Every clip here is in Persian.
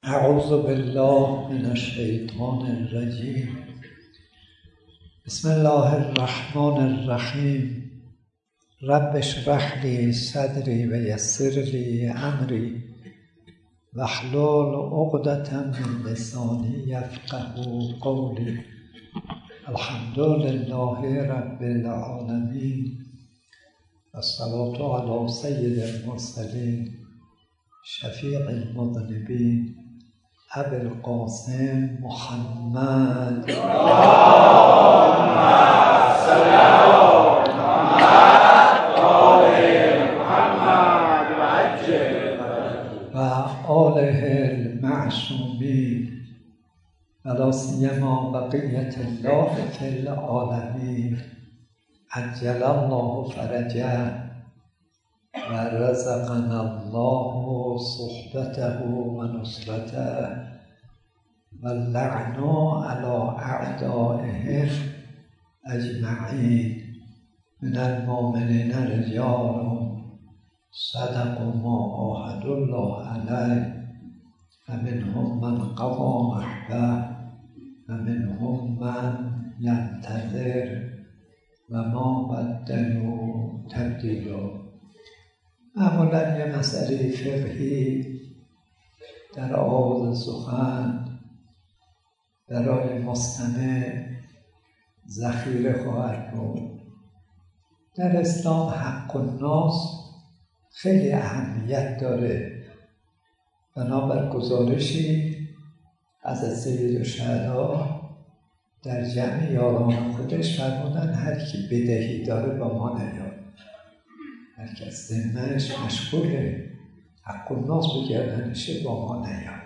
اعوذ بالله من الشیطان الرجیم. بسم الله الرحمن الرحیم. رب اشرح لی صدری و یسر لی امری واحلل عقدة من لسانی یفقهوا قولی. الحمد لله رب العالمین والصلاة علی سید المرسلین شفیع المذنبین ابی القاسم محمد اللهم صل علی محمد آل محمد و عجل و آله المعصومین و لا سیما بقیة الله فی العالمین عجل الله فرجه و رزقنا الله صحبته و نصرته و اللعن علی اعدائهم اجمعین. من المؤمنین رجال صدقوا ما عاهدوا الله علیه و منهم من قضی نحبه و منهم من ینتظر و ما بدلوا تبدیلا. معمولا یه مسئله فقهی در آغاز سخن برای مستمع ذخیره خواهد بود. در اسلام حق الناس خیلی اهمیت داره. بنابر گزارشی از سید الشهدا در جمع یاران خودش فرمودن هر کی بدهی داره با ما نیاد، هر کس ذمه‌اش مشغوله حق الناس بگردنشه با ما نیاد.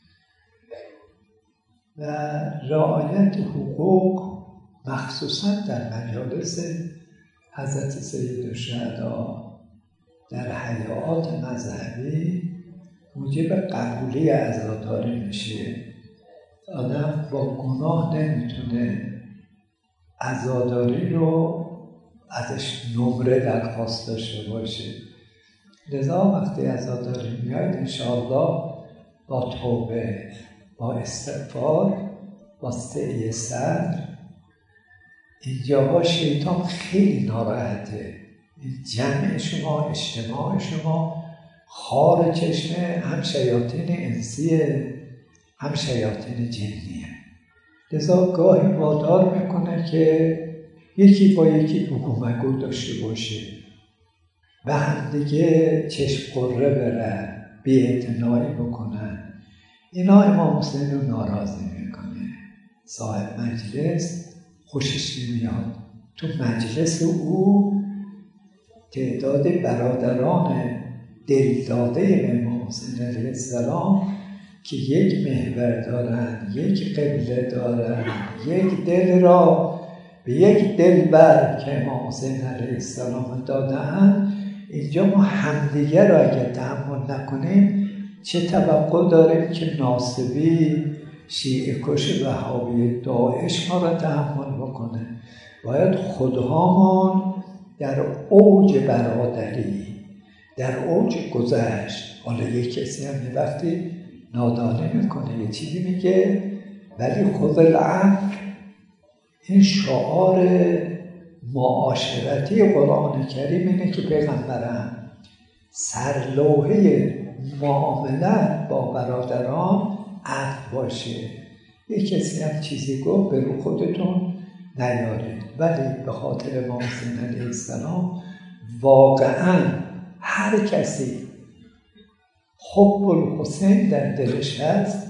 و رعایت حقوق مخصوصا در مجالس حضرت سید الشهدا در حیات مذهبی موجب قبولی عزاداری میشه. آدم با گناه نمیتونه عزاداری رو ازش نمره درخواست داشته باشه. لذا وقتی عزاداری میاید انشاءالله با توبه، با استغفار، با سعی صدر. اینجاها شیطان خیلی ناراحته. این جمع شما، اجتماع شما خار چشمه هم شیاطین انسیه هم شیاطین جنیه. لذا گاهی وادار میکنه که یکی با یکی بگو مگو داشته باشه و هم دیگه چشم قره برن، بی‌اعتنایی بکنن. اینا امام حسین رو ناراضی میکنه. صاحب مجلس خوشش نمیاد. تو مجلس او تعداد برادران دلداده امام حسین علیه السلام که یک محور دارن، یک قبله دارن، یک دل را به یک دلبر که امام حسین علیه السلام دادن، اینجا ما همدیگه را اگر تحمل نکنیم چه توقع داریم که ناصبی، شیعه کش وهابی داعش ما را تحمل بکنه؟ باید خودهامان در اوج برادری، در اوج گذشت. حالا یک کسی هم یه وقتی نادانه میکنه یه چیزی میگه، ولی خود العفو این شعار معاشرتی قرآن کریم اینه که پیغمبرم سرلوحه معاملت با برادران عفو باشه. یک کسی هم چیزی گفت به رو خودتون نیارید، ولی به خاطر امام حسین علیه السلام واقعا هر کسی حب الحسین در دلش هست،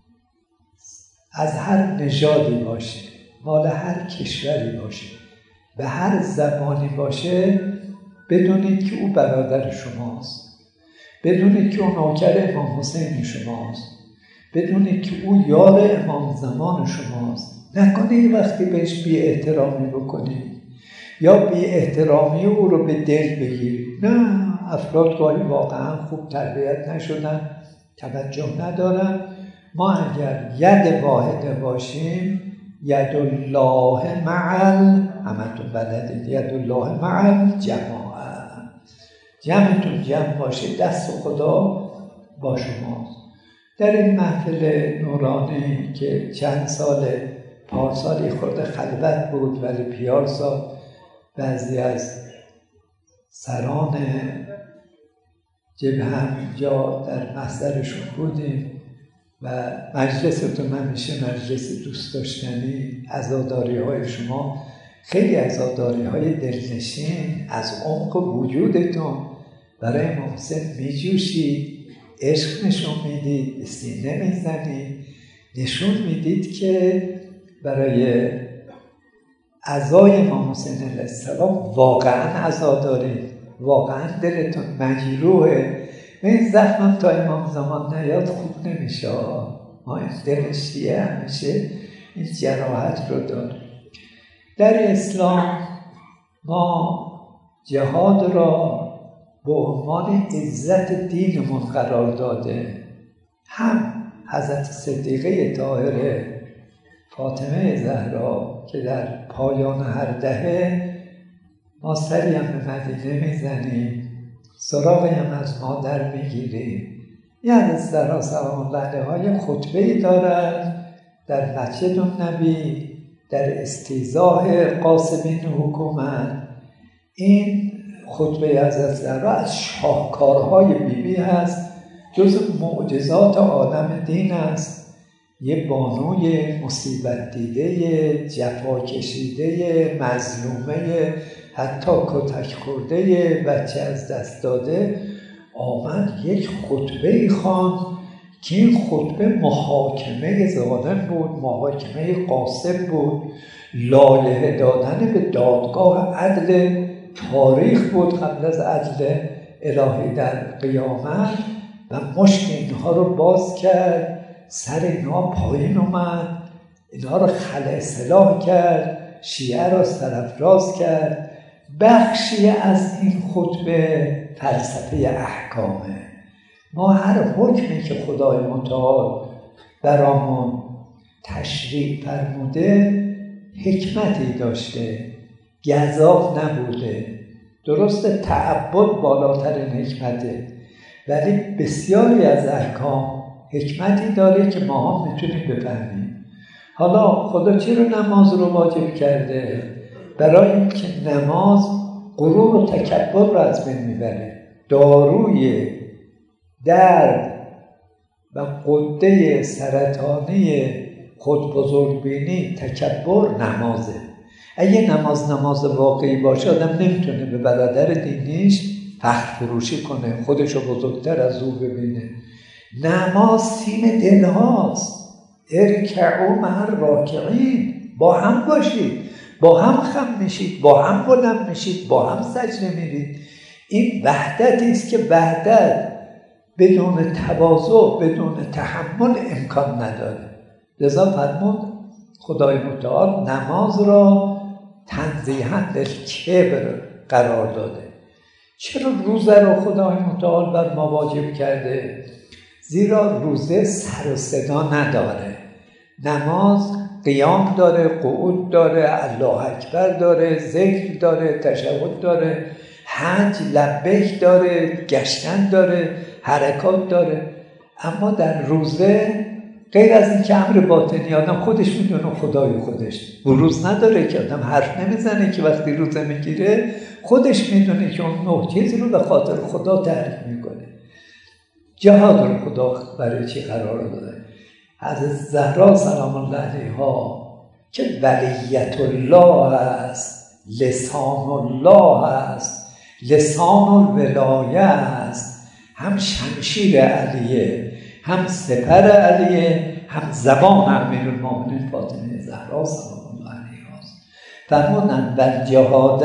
از هر نژادی باشه، مال هر کشوری باشه، به هر زبانی باشه، بدونید که او برادر شماست، بدونید که او نوکر امام حسین شماست، بدونید که او یار امام زمان شماست. نکنید وقتی بهش بی احترامی بکنید یا بی احترامی او رو به دل بگیرید. نه، افراد گاهی واقعا خوب تربیت نشدن، توجه ندارن. ما اگر ید واحده باشیم، ید الله معل، همتون بلدید ید الله معل جماعه، جمعتون جمع باشه، دست خدا با شماست. در این محفل نورانی که چند سال پارسالی خورده خلوت بود، ولی پیارسا بعضی از سران جبهه هم اینجا در محضرشون بودیم و مجلستون همیشه مجلس دوست داشتنی، عزاداری‌های شما خیلی عزاداری‌های دلنشین از عمق وجودتون برای امام حسین میجوشید، عشق نشون میدید، سینه میزنید، نشون میدید که برای عزای امام حسین علیه السلام واقعا عزا دارید، واقعا دلتون مجروحه. این زخمم تا امام زمان نیاد خوب نمیشه. ما این دل شیعه همیشه این جراحت رو داریم. در اسلام ما جهاد را به عنوان عزت دینمون قرار داده. هم حضرت صدیقه طاهره فاطمه زهرا که در پایان هر دهه ما سری هم به مدینه میزنیم، سراغی هم از مادر میگیریم. یعنی زهرا سلام الله علیها خطبه‌ای دارد در مسجد النبی در استیضاح قاسمین حکومت. این خطبه حضرت زهرا از شاهکارهای بیبی هست، جز معجزات عالم دین است. یه بانوی مصیبت دیده، جفا کشیده، مظلومه، حتی کتک خورده، بچه از دست داده، آمد یک خطبه خواند که این خطبه محاکمه ظالم بود، محاکمه قاسم بود، لایحه دادن به دادگاه عدل تاریخ بود قبل از عدل الهی در قیامت و مشت اینها رو باز کرد، سر اینها پایین اومد، اینها رو خلع سلاح کرد، شیعه را سرافراز کرد. بخشی از این خطبه فلسفه احکامه. ما هر حکمی که خدای متعال برامون تشریع فرموده حکمتی داشته، گزاف نبوده. درسته تعبد بالاترین حکمته، ولی بسیاری از احکام حکمتی داره که ما هم میتونیم بفهمیم. حالا خدا چرا نماز رو واجب کرده؟ برای اینکه نماز غرور و تکبر رو از بین میبره. داروی درد و غده سرطانی خودبزرگبینی تکبر نمازه. اگه نماز واقعی باشه آدم نمیتونه به برادر دینیش فخر فروشی کنه، خودشو بزرگتر از او ببینه. نماز سیم دل هاست. ارکعوا مع الراکعین، با هم باشید، با هم خم میشید، با هم بلند میشید، با هم سجده میرید. این وحدتی است که وحدت بدون تواضع، بدون تحمل امکان نداره. لذا فرمود خدای متعال نماز را تنزیها للکبر قرار داده. چرا روزه رو خدای متعال بر ما واجب کرده؟ زیرا روزه سر و صدا نداره. نماز قیام داره، قعود داره، الله اکبر داره، ذکر داره، تشهد داره، حج لبیک داره، گشتن داره، حرکات داره. اما در روزه غیر از این که امر باطنی آدم خودش میدونه خدای خودش، بروز نداره که آدم حرف نمیزنه که وقتی روزه میگیره خودش میدونه که اون 9 چیزی رو به خاطر خدا ترک میکنه. جهاد رو خدا برای چی قرار داده؟ حضرت زهرا سلام الله علیها که ولیت الله است، لسان الله است، لسان الولایه است، هم شمشیر علیه، هم سپر علیه، هم زبان امیرالمومنین فاطمه زهرا سلام الله علیها است. فرمودند والجهاد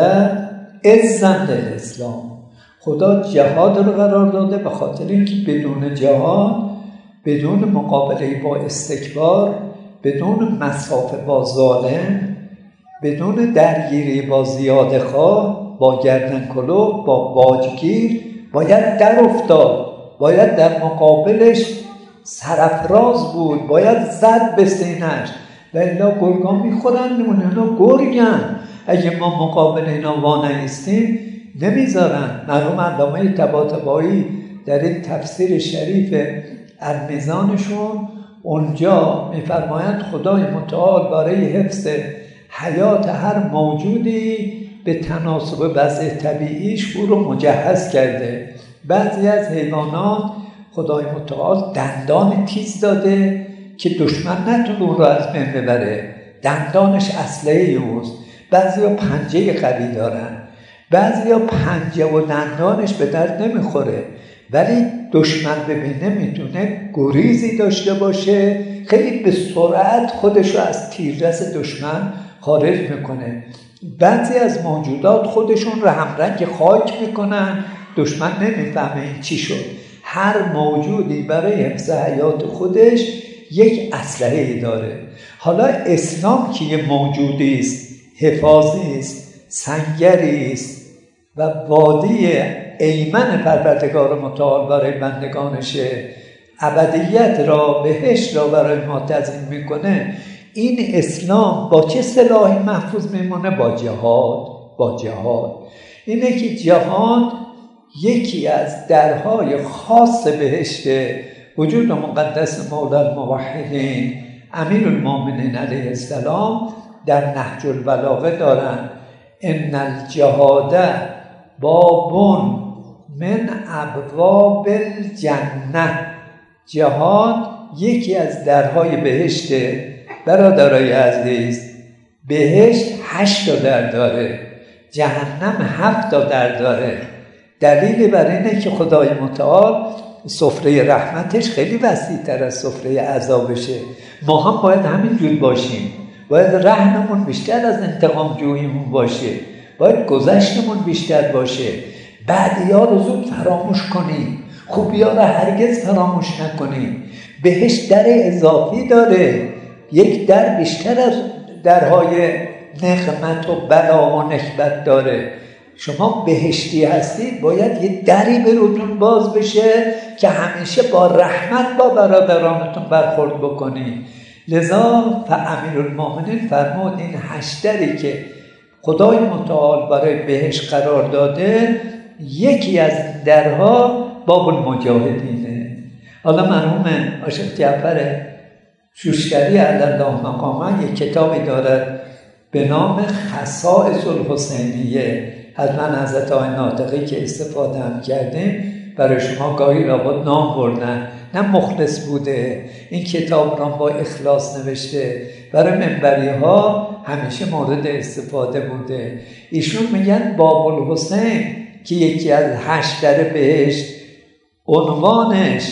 عزا للاسلام. خدا جهاد رو قرار داده به خاطر اینکه بدون جهاد، بدون مقابله با استکبار، بدون مصافه با ظالم، بدون درگیری با زیادخواه، با گردنکلو، با باجگیر، باید در افتاد، باید در مقابلش سرافراز بود، باید زد به سینه‌اش. و الا گرگان میخورن، اونا گرگن. اگه ما مقابل اینا وانایستیم نمیذارن. مرحوم علامه طباطبایی در این تفسیر شریف المیزانشون، اونجا میفرمایند خدای متعال برای حفظ حیات هر موجودی به تناسب وضع طبیعیش او رو مجهز کرده. بعضی از حیوانات خدای متعال دندان تیز داده که دشمن نتونه اون رو از بین ببره، دندانش اسلحه اوست. بعضیا پنجه قوی دارن، بعضیا پنجه و دندانش به درد نمیخوره، ولی دشمن ببینه میتونه گریزی داشته باشه، خیلی به سرعت خودش رو از تیررس دشمن خارج میکنه. بعضی از موجودات خودشون رو همرنگ خاک میکنن، دشمن نمیفهمه این چی شد. هر موجودی برای حفظ حیات خودش یک اسلحه‌ای داره. حالا اسلام که یه موجودی است، حفاظی است، سنگری است و وادی ایمن پروردگار متعال برای بندگانشه، ابدیت را، بهشت را برای ما تضمین میکنه. این اسلام با چه سلاحی محفوظ میمونه؟ با جهاد. اینه که جهاد یکی از درهای خاص بهشت وجود مقدس مولا الموحدین امیرالمومنین علیه السلام در نهج البلاغه دارن: ان الجهاد باب من ابواب الجنه. جهاد یکی از درهای بهشت. برادرای عزیز، بهشت 8 در داره، جهنم 7 در داره. دلیل بر اینه که خدای متعال سفره رحمتش خیلی وسیع‌تر از سفره عذابشه. ما هم باید همینجور باشیم، باید رحممون بیشتر از انتقام جوییمون باشه، باید گذشتمون بیشتر باشه، بعدی‌ها رو زود فراموش کنیم، خوبی‌ها رو هرگز فراموش نکنیم. بهشت در اضافی داره، یک در بیشتر از درهای نقمت و بلا و نکبت داره. شما بهشتی هستید، باید یه دری به روتون باز بشه که همیشه با رحمت با برادرانتون برخورد بکنید. لذا امیرالمومنین فرمود این 8 دری که خدای متعال برای بهشت قرار داده، یکی از درها باب المجاهدینه. حالا مرحوم عاشق جعفر شوشتری علی الله مقامه یک کتابی دارد به نام خصائص الحسینیه. از من حضرت آقای ناطقی که استفاده هم کردیم برای شما گاهی لابد نام بردن، نه مخلص بوده، این کتاب را با اخلاص نوشته، برای منبری ها همیشه مورد استفاده بوده. ایشون میگن باب الحسین که یکی از 8 در بهشت، عنوانش،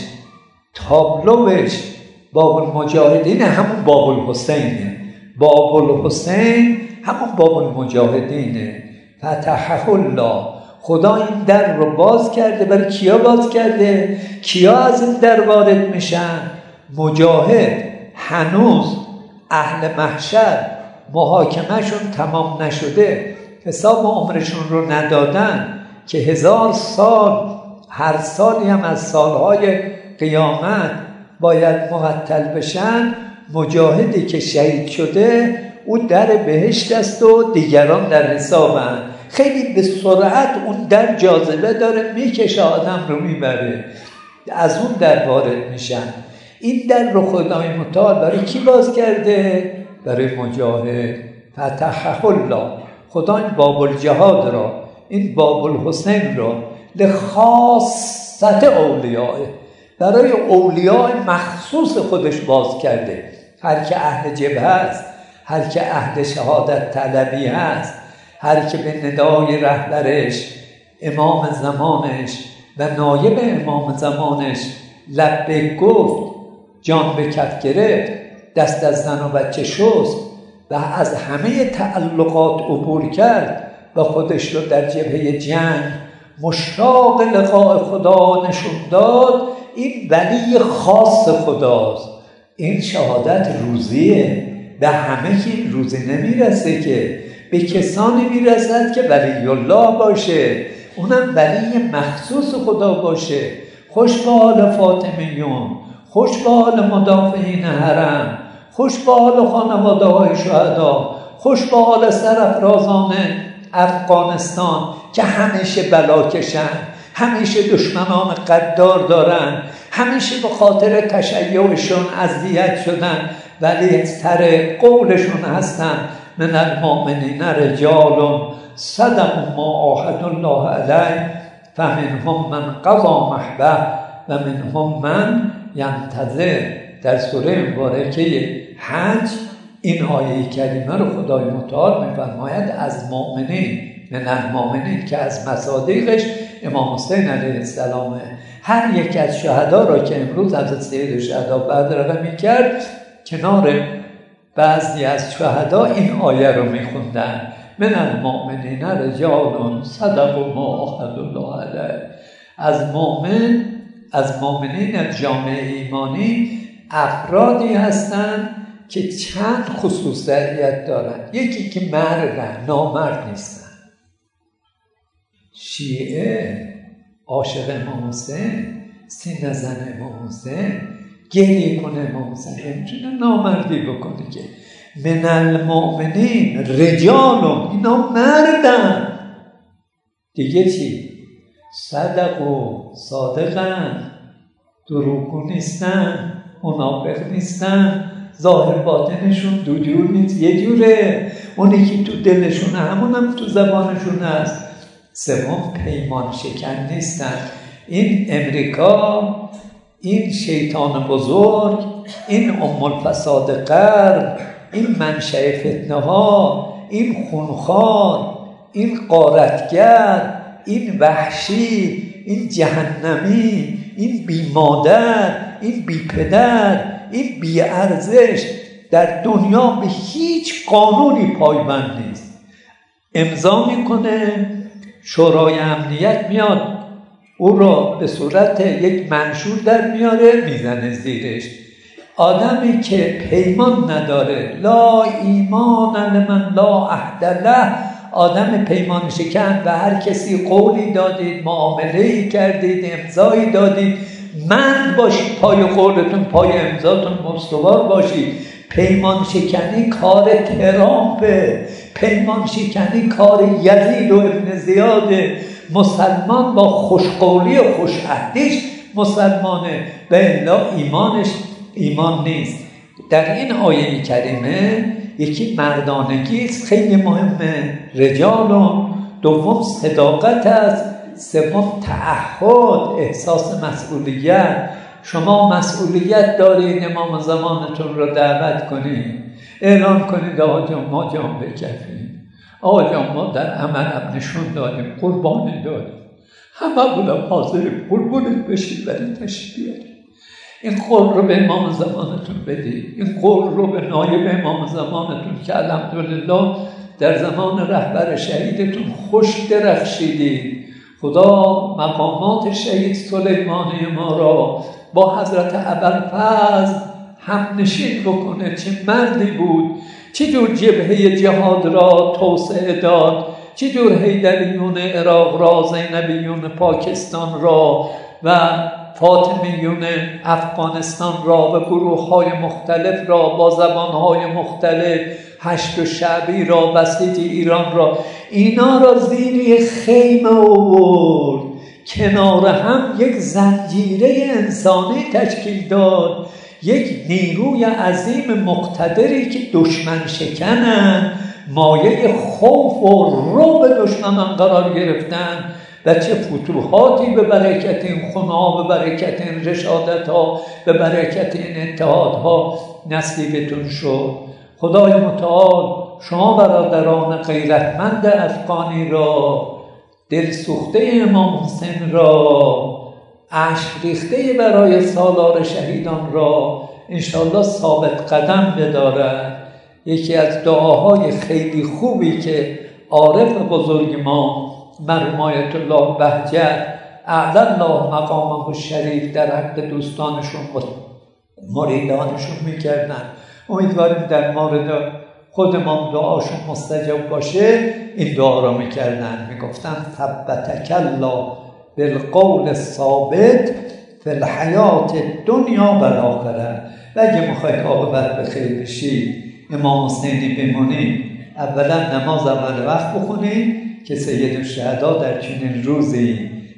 تابلوش باب المجاهدین همون باب الحسینه. باب الحسین همون باب المجاهدینه. فتحه الله، خدا این در رو باز کرده. برای کیا باز کرده؟ کیا از این در وارد میشن؟ مجاهد. هنوز اهل محشر محاکمهشون تمام نشده، حساب عمرشون رو ندادن که 1000 سال، هر سالی هم از سالهای قیامت باید مقتل بشن. مجاهدی که شهید شده او در بهشت است و دیگران در حسابن. خیلی به سرعت اون در جاذبه داره، میکشه آدم رو میبره، از اون در وارد میشن. این در رو خدای متعال برای کی باز کرده؟ برای مجاهد. فتحه الله، خدا این باب الجهاد را، این باب الحسین را لخاصت اولیاء، برای اولیاء مخصوص خودش باز کرده. هر که اهل جبهه است، هر که اهل شهادت طلبی هست، هر که به ندای رهبرش، امام زمانش و نایب امام زمانش لبیک گفت، جان به کف گرفت، دست از زن و بچه شست و از همه تعلقات عبور کرد و خودش رو در جبهه جنگ مشتاق لقاء خدا نشون داد، این ولی خاص خداست. این شهادت روزیه، به همه که این روزی نمیرسه، که به کسانی میرسد که ولی الله باشه، اونم ولی مخصوص خدا باشه. خوش به حال فاطمیون، خوش به حال مدافعین حرم، خوش به حال خانواده های شهدا، خوش به حال سرافرازان افغانستان که همیشه بلا کشن، همیشه دشمنان قدار دارن، همیشه به خاطر تشیعشون اذیت شدن، ولی سر قولشون هستن من المؤمنین رجال صدقوا ما عاهدوا الله علیه فمنهم من قضی نحبه و منهم من ینتظر. در سوره مبارکه حج این آیه کریمه رو خدای متعال می‌فرماید از مؤمنین، من المؤمنین، که از مصادیقش امام حسین علیه السلام. هر یک از شهدا را که امروز حضرت سید شهدا بدرقه میکرد، کنار بعضی از شهدا این آیه رو میخوندن من المؤمنین رجال صدقوا ما عاهدوا الله علیه. از مؤمنین جامعه ایمانی افرادی هستند که چند خصوصیت دارند. یکی که مردن، نامرد نیستن. شیعه عاشق امام حسین، سینه زن امام حسین، گریه کنه امام حسین، نمیتونه نامردی بکنه که من المؤمنین رجال، اینا مردن. دیگه چی؟ صادقن، دروغگو نیستن، منافق نیستن، ظاهر باطنشون دو جور نیست، یه جوره. اونی که تو دلشونه همون تو زبانشون هست. سوم پیمان شکن نیستن. این امریکا، این شیطان بزرگ، این الفساد غرب، این منشأ فتنه ها، این خونخوار، این غارتگر، این وحشی، این جهنمی، این بی مادر، این بی پدر، این بی ارزش، در دنیا به هیچ قانونی پایبند نیست. امضا میکنه، شورای امنیت میاد او را به صورت یک منشور در میاره، میزنه زیرش. آدمی که پیمان نداره، لا ایمان لمن لا عهد له، آدم پیمان شکن و هر کسی قولی دادید، معامله‌ای کردید، امضایی دادید، مرد باشید، پای قولتون، پای امضاتون مستوار باشید. پیمان شکنی کار ترامپه، پیمان شکنی کار یزید و ابن زیاده. مسلمان با خوشقولی و خوشعهدیش مسلمانه و الا ایمانش ایمان نیست. در این آیه کریمه یکی مردانگی است، خیلی مهمه، رجال. دوم صداقت است. سوم تعهد، احساس مسئولیت. شما مسئولیت دارید امام زمانتون رو دعوت کنید، اعلان کنید آقا جان ما جان بکفیم، آقا جان ما در عمل نشون دادیم، قربانی دادیم، همه بودم حاضریم قربانت بشید ولی تشریف بیارید. این قول رو به امام زمانتون بدید، این قول رو به نایب امام زمانتون که الحمدلله در زمان رهبر شهیدتون خوش درخشیدید. خدا مقامات شهید سلیمانی ما را با حضرت ابوالفضل هم نشین بکنه. چه مردی بود، چه جور جبهه جهاد را توسعه داد، چه جور حیدریون عراق را، زینبیون پاکستان را و فاطمیون افغانستان را و گروه‌های مختلف را با زبان‌های مختلف، هشت و شعبی را، بسیج ایران را، اینا را زیر خیمه آورد، کنار هم یک زنجیره انسانی تشکیل داد، یک نیروی عظیم مقتدری که دشمن شکنن، مایه خوف و رعب دشمنان قرار گرفتن و چه فتوحاتی به برکت این خونه‌ها، به برکت این رشادت‌ها، به برکت این اتحادها نصیبتون شد. خدای متعال شما برادران غیرتمند افغانی را، دل سوخته امام حسین را، اشک ریخته برای سالار شهیدان را انشاءالله ثابت قدم بدارد. یکی از دعاهای خیلی خوبی که عارف بزرگ ما مرحوم آیت الله بهجت اعلی الله مقامه الشریف در حق دوستانشون و مریدانشون میکردن، امیدواریم در مورد خودمان دعاشون مستجاب باشه، این دعا را میکردن، میگفتن ثبتک الله بالقول الثابت فی الحیات الدنیا و الاخره. و اگه میخواید عاقبت به خیر بشید، امام حسینی بمونید، اولا نماز اول وقت بخونید که سید الشهدا در چنین روزی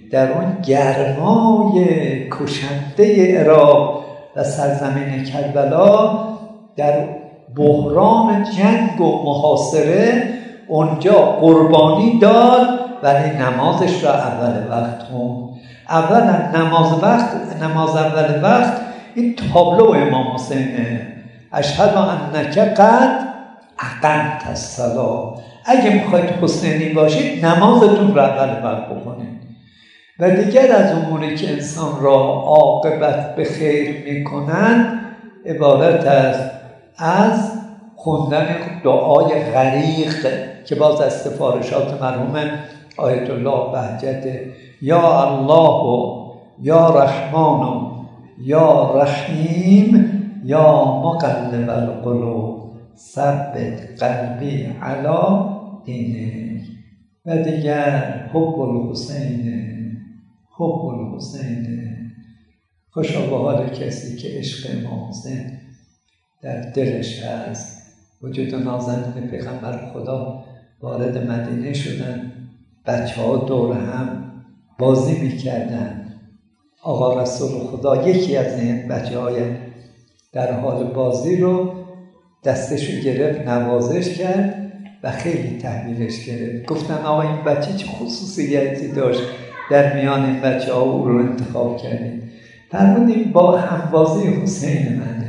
در اون گرمای کشنده عراق و سرزمین کربلا در بحران جنگ و محاصره اونجا قربانی داد، ولی نمازش را اول وقت خوند. اولا نماز اول وقت این تابلو امام حسینه: اشهد انک قد اقمت الصلاة. اگه میخواید حسینی باشید نمازتون را اول وقت بخونید. و دیگر از اموری که انسان را عاقبت به خیر میکنند عبارت است از خوندن دعای غریق که باز از سفارشات مرحوم آیت الله بهجته: یا الله و یا رحمان و یا رحیم یا مقلب القلوب ثبت قلبی علی دینک. و دیگر حب الحسین حب الحسین. خوشا به حال کسی که عشق امام حسین در دلش هست. وجود نازنین پیغمبر خدا وارد مدینه شدن، بچه ها دور هم بازی میکردن. آقا رسول خدا یکی از این بچه های در حال بازی رو دستشو گرفت، نوازش کرد و خیلی تحویلش گرفت. گفتن آقا این بچه چه خصوصیتی داشت در میان این بچه ها او رو انتخاب کردید؟ فرمودیم با همبازی حسین منه،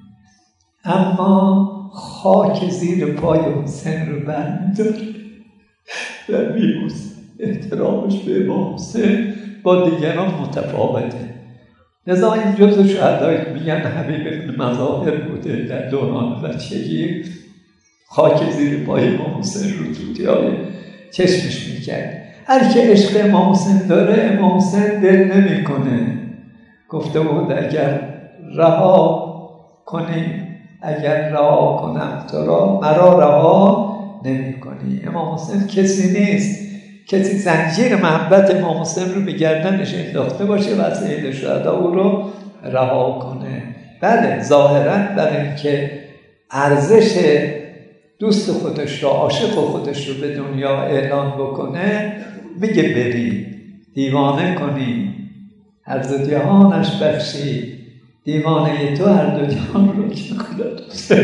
اما خاک زیر پای حسین رو برمی‌داره و میبوسه. احترامش به امام حسین با دیگران متفاوته. لذا این جزء شهدایی که میگن حبیب ابن مظاهر بوده در دوران بچگی، خاک زیر پای امام حسین رو توتیای چشمش میکرد. هر که عشق امام حسین داره امام حسین دل نمیکنه. گفته بود اگر رها کنی، اگر رها کنم تو را، مرا رها نمی کنی. امام حسین کسی نیست کسی زنجیر محبت امام حسین رو به گردنش انداخته باشه و سید شهدا او رو رها کنه. بله ظاهراً برای اینکه ارزش دوست خودش رو، عاشق خودش رو به دنیا اعلان بکنه میگه بری دیوانه کنی هر دو جهانش بخشی، دیوانه تو هر دو جهان رو که خدا.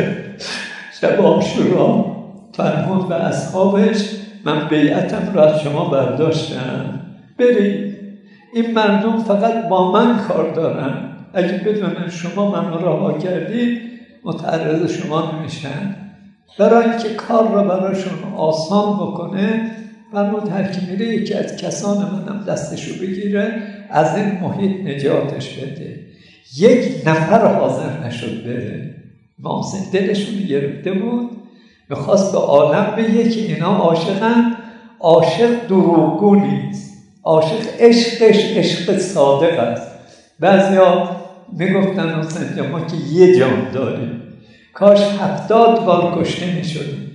شب عاشورا فرمود به اصحابش من بیعتم را از شما برداشتم، برید. این مردم فقط با من کار دارن، اگه بدونن شما منو رها کردید متعرض شما نمیشن. برای اینکه کار را براشون آسان بکنه فرمود هر کی میره یکی از کسان منم دستشو بگیره از این محیط نجاتش بده. یک نفر حاضر نشد بره. امام حسین دلشون گرفته بود، میخواست به عالم بگه که اینا عاشقن. عاشق دروغگو نیست، عاشق عشقش عشق صادق است. بعضیا میگفتن حسین جان ما که یه جان داریم، کاش 70 بار کشته میشدیم،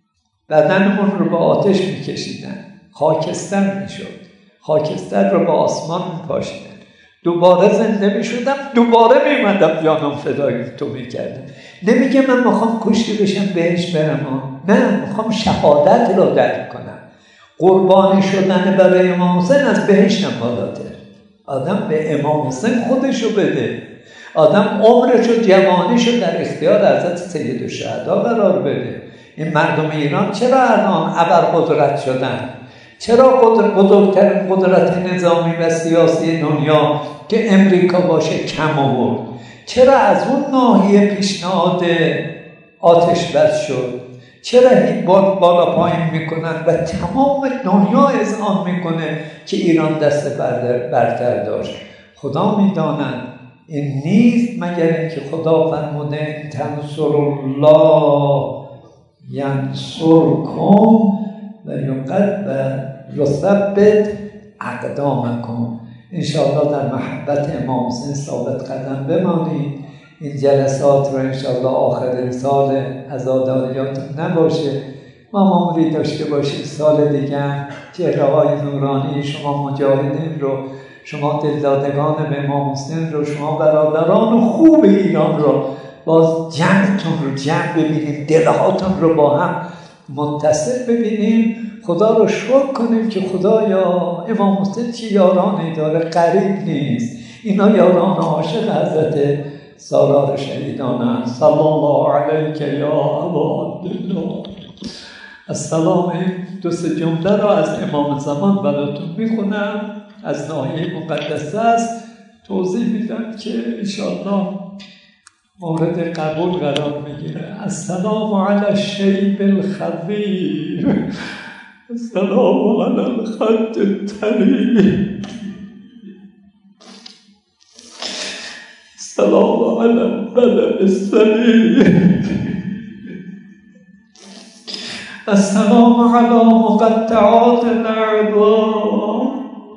بدنمون رو به آتش میکشیدن، خاکستر میشد، خاکستر رو به آسمان میپاشیدن، دوباره زنده میشدم، دوباره میمدم جانم فدای تو میکردم. نمیگه من میخوام کشته بشم بهش برم، نه، میخوام شهادت رو درک کنم. قربانی شدن برای امام حسین از بهشتم بالاتر. آدم به امام حسین خودشو بده، آدم عمرشو جوانیشو در اختیار حضرت سیدالشهدا قرار بده. این مردم ایران چرا الان ابرقدرت شدن؟ چرا بزرگترین قدرت نظامی و سیاسی دنیا که امریکا باشه کم آورد؟ چرا از اون ناحیه پیشنهاد آتش بس شد؟ چرا این بالا پایین میکنن و تمام دنیا اذعان میکنه که ایران دست برتر داشت؟ خدا میداند این نیست مگر اینکه خدا فرموده تنصر الله ینصرکم و یثبت اقدامکم. انشاءالله در محبت امام حسین ثابت قدم بمانید. این جلسات رو انشاءالله آخر سال عزاداریاتون نباشه، ما ماموری داشته باشید سال دیگه هم چهره‌های نورانی شما مجاهدین رو، شما دلدادگان به امام حسین رو، شما برادران خوب ایران رو باز جمعتون رو جمع ببینید، دلهاتون رو با هم متصل ببینیم، خدا رو شکر کنیم که خدایا امام حسین چه یارانی داره، غریب نیست. اینا یاران عاشق حضرت سالار شهیدانند. صلی الله علیک یا ابا عبدالله. السلام. دو سه جمله را از امام زمان براتون میخونم، از ناحیه مقدسه است. توضیح میدم که انشاءالله مورد قبول قرار میگیره. السلام علی الشیب الخضیر، السلام علی الخط الطریق، السلام علی البلد السلیح، السلام علی مقطعات الاعضاء،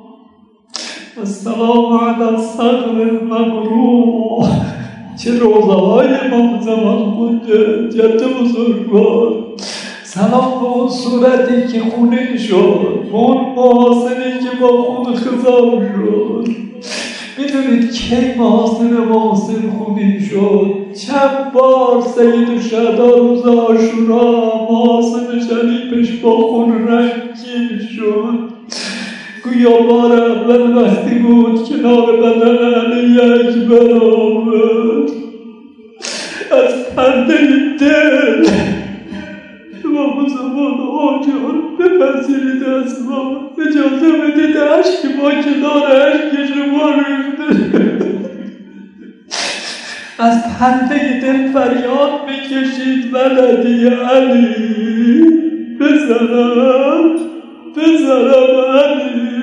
السلام علی الصدر الممروح. چه روزه‌های امام زمان خونده جد بزرگوار. سلام به اون صورتی که خونین شد، به اون محاسنی که با خون خضاب شد. میدونید کی محاسن امام حسین خونین شد؟ چند بار سید الشهدا روز عاشورا محاسن شریفش با خون رنگین شد. گویا بار اول وقتی بود کنار بدن علی اکبر آمد، از پرده دل امام زمان آجان بپذیرید از ما، اجازه بدید عشق ما کنار عشق شما ریخته. از پرده دل فریاد میکشید ولدی علی، بزنم علی.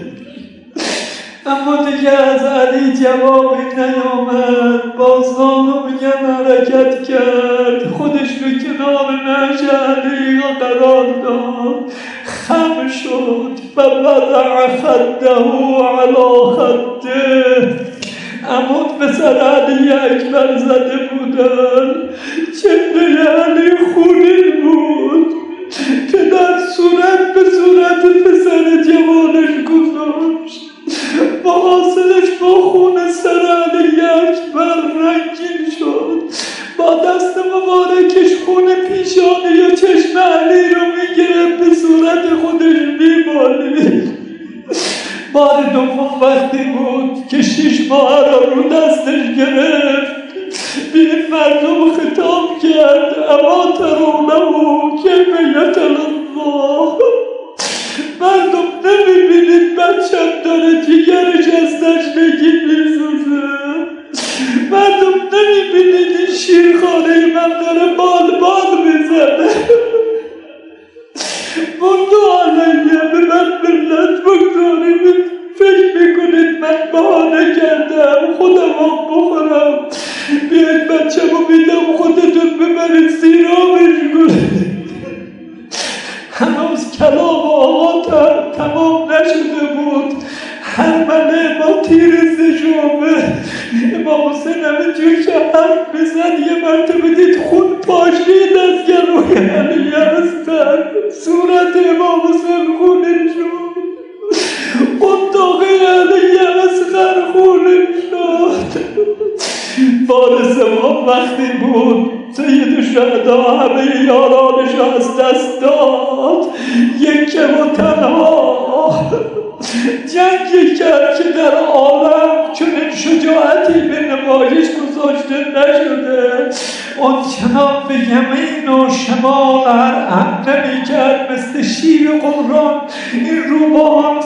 اما دیگه از علی جوابی نیامد. بازخانو میگن حرکت کرد، خودش رو کنار نعش علی قرار داد، خم شد و وضع خده علی خده. عمود به سر علی اکبر زده بودن، چهره علی خونین بود. پدر صورت به صورت پسر جوانش گذاشت، با حاصلش با خون سر علی اکبر رنگین شد. با دست مبارکش خون پیشانی و چشم علی رو میگرفت، به صورت خودش میمالید. بار دوم وقتی بود که 6 ماه را رو دستش گرفت، به این مردم خطاب کرد: اما ترونه کیف یطل الله. مردم نمیبینید بچم داره جگرش از تشنگی میسوزه؟ مردم نمیبینید این شیرخانه من داره بال میزنه؟ مردو علیه به من ملت بگذارید. فکر میکنید من بهانه کردم خودم هم بخورم؟ بیاید بچه رو میدم خودتون ببرید سیرابش کنید. هنوز کلام آقا تمام نشده بود. هرمله با تیر زجومه امام حسین همینجور که حرف بزد یه مرتبه دید خون پاشید از گلوی علی اکبر. صورت امام حسین خونین شد، اتاقه علی اصغر خونین شد. بار سوم وقتی بود سید الشهدا همه یارانش از دست داد، یک و تنها جنگی کرد که در عالم چنین شجاعتی به نمایش گذاشته نشده. اون چنان به یمین و شمال هر نمی کرد، مثل شیر قرآن این روبان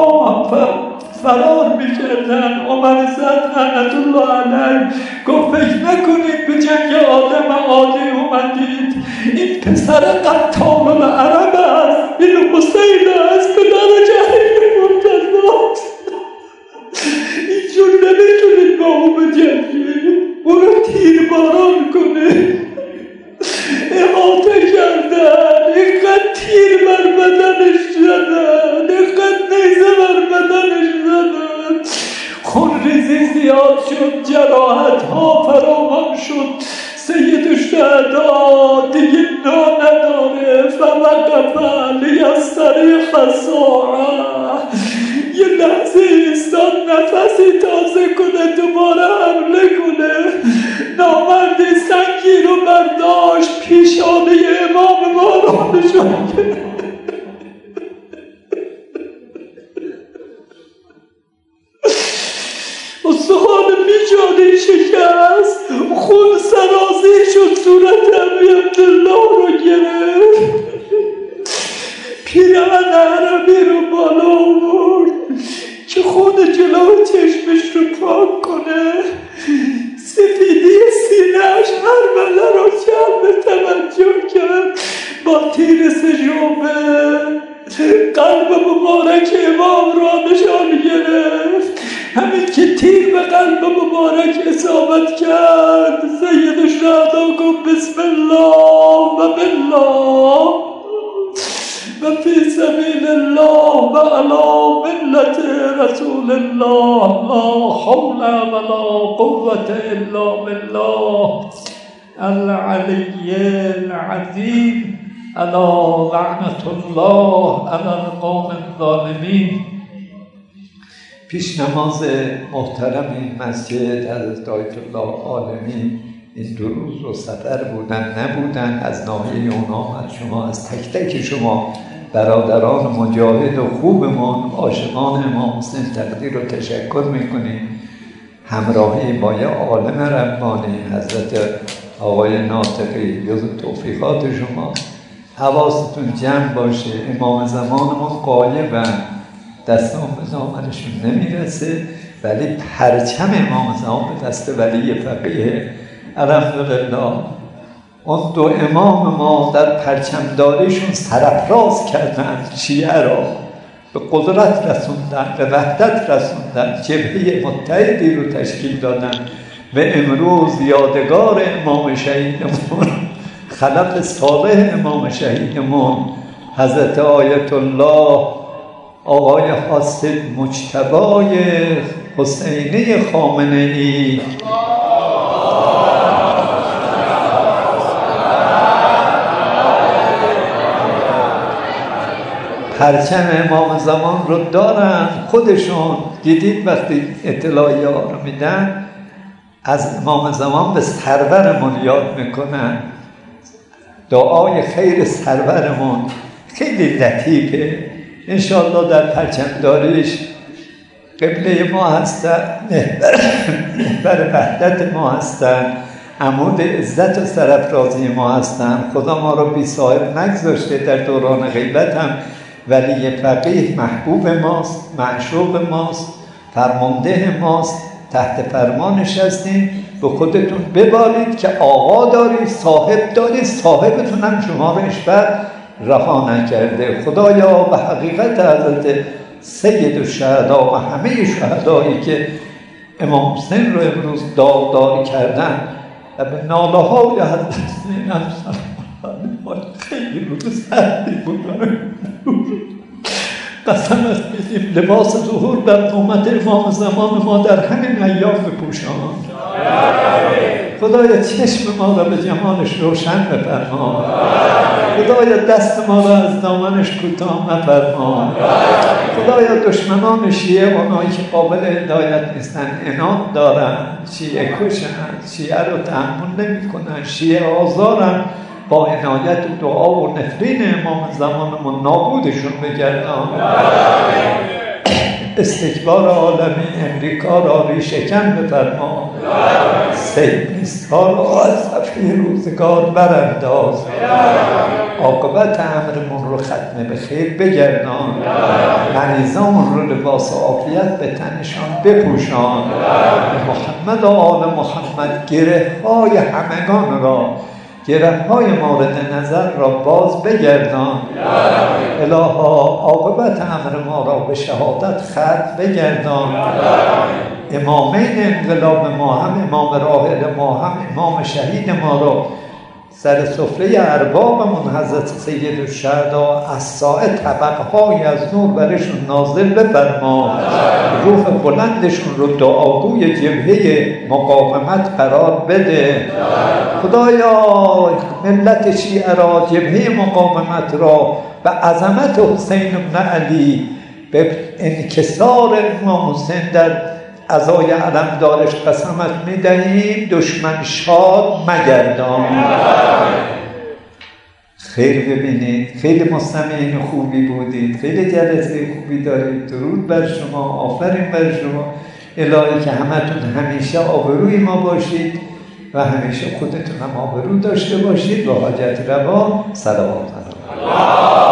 فرار میکردن. عمر زد رحمت الله علیه گفت فکر نکنید به جنگ آدم عادی اومدید، این پسر قتال العرب است، این حسین است پدر جهیل مرتضی. اینجور نمیتونید با او بجنگید، او رو تیر باران کنید. احاطه کردن، اینقدر تیر بر بدنش زدن، اینقدر نیزه بر بدنش زدن. خونریزی زیاد شد، جراحت ها فراوان شد. سید الشهدا دیگه نداره. فوقف لیستریح الساعة، یه لحظه ایستاد نفسی تازه کنه، دوباره حمله کنه. نامردی سنگی رو برداشت، پیشانه امام ما رو قلب مبارک امام را نشان گرفت. همین که تیر به قلب مبارک اصابت کرد، سید الشهدا گفت بسم الله و بالله و فی سبیل الله و علی ملت رسول الله، لا حول ولا قوة الا بالله العلی العظیم. الا لعنت الله علی القوم الظالمین. پیش نماز محترم این مسجد حضرت آیت الله عالمی این 2 روز رو سفر بودن نبودن، از ناحیه اونا آمد. شما از تک تک شما برادران مجاهد و خوبمان عاشقان امام حسین تقدیر و تشکر میکنیم. همراهی با یه عالم ربانی حضرت آقای ناطقی جز توفیقات شما. حواستون جمع باشه، امام زمانمون غایبن، دستان به دامنشون نمیرسه، ولی پرچم امام زمان به دست ولی فقیه. الحمدلله اون 2 امام ما در پرچمداریشون سرافراز کردن، شیعه را به قدرت رسوندن، به وحدت رسوندن، جبهه متحدی رو تشکیل دادن و امروز یادگار امام شهیدمون، خلف صالح امام شهیدمون حضرت آیت الله آقای حاسد مجتبی حسینی خامنه‌ای پرچم امام زمان رو دارن. خودشون دیدید وقتی اطلاعیه ها رو میدن از امام زمان به سرورمون یاد میکنن. دعای خیر سرورمون خیلی لطیفه. انشاءالله در پرچمداریش قبله ما هستن، محور وحدت ما هستن، عمود عزت و سرافرازی ما هستن. خدا ما رو بی صاحب نگذاشته در دوران غیبت هم ولی فقیه محبوب ماست، معشوق ماست، فرمانده ماست، تحت فرمانش هستیم. به خودتون ببالید که آقا داری، صاحب داری، صاحبتون هم شما رو اشبر رها نکرده. خدایا به حقیقت حضرت سید الشهدا و همه شهدایی که امام حسین رو امروز داغدار کردن و به ناله های حضرت زینب خیلی روز سردی بودن. قسم است بدیم لباس ظهور در قامت امام زمان ما در همین ایام بپوشان. خدایا چشم ما را به جمالش روشن بفرما. خدایا دست ما را از دامنش کوتاه مفرما. خدایا دشمنان شیعه اونایی که قابل هدایت نیستن، عناد دارن، شیعه کشن، شیعه رو تحمل نمی کنن، شیعه آزارن، با عنایت و دعا و نفرین امام زمانمون نابودشون بگردان. استکبار عالمی امریکا را ریشه‌کن بفرما. سیدنیست ها را از صفحه روزگار برانداز. عاقبت امرمون رو ختم به خیر بگردان. مریضامون رو لباس عافیت به تنشان بپوشان. محمد و آل محمد گره های همگان را، گره های مورد نظر را باز بگردان. الها عاقبت امر ما را به شهادت ختم بگردان. امامین انقلاب ما هم امام راحل ما هم امام شهید ما را سر سفره اربابمون حضرت سید الشهدا از سایه طبقه‌های از نور برشون نازل بفرما. روح بلندشون رو دعاگوی جبهه مقاومت قرار بده. خدایا ملت شیعه را، جبهه مقاومت را به عظمت حسین بن علی، به انکسار امام حسین در عزای علمدارش قسمت میدهیم. دشمن شاد مگردان. خیلی ببینید، خیلی مستمعین خوبی بودید، خیلی جلسه خوبی دارید. درود بر شما، آفرین بر شما. الهی که همتون همیشه آبروی ما باشید و همیشه خودتون هم آبرو داشته باشید و حاجت روا. صلوات الله.